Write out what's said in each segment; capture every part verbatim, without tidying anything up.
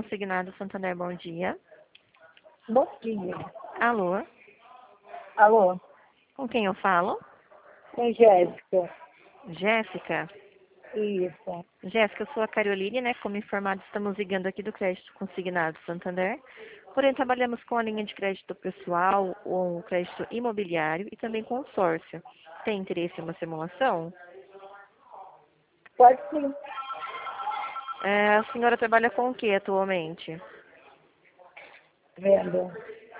Consignado Santander, bom dia. Bom dia. Alô, Alô, com quem eu falo? com Jéssica. Jéssica? Isso. Jéssica, eu sou a Caroline, né? Como informado, estamos ligando aqui do Crédito Consignado Santander. Porém, trabalhamos com a linha de crédito pessoal, ou crédito imobiliário e também consórcio. Tem interesse em uma simulação? Pode sim. É, a senhora trabalha com o que atualmente? Venda.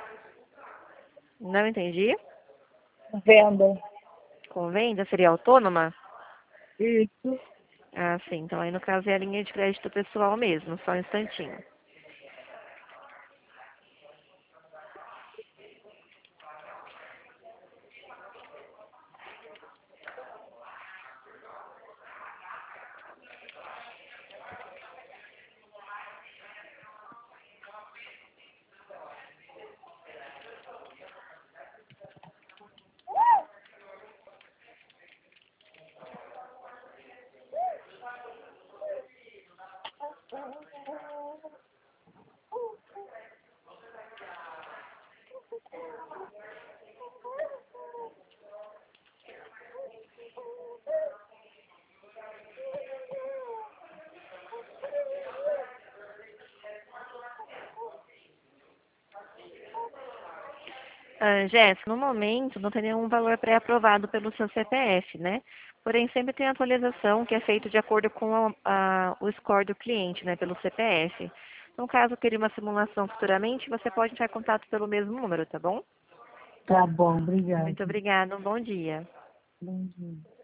Não entendi. Venda. Com venda? Seria autônoma? Isso. Ah, sim. Então aí no caso é a linha de crédito pessoal mesmo, só um instantinho. Ah, Jéssica, no momento não tem nenhum valor pré-aprovado pelo seu C P F, né? Porém, sempre tem atualização que é feita de acordo com a- a- o score do cliente, né? Pelo C P F. Então, caso queira uma simulação futuramente, você pode entrar em contato pelo mesmo número, tá bom? Tá bom, obrigada. Muito obrigada, um bom dia. Bom dia.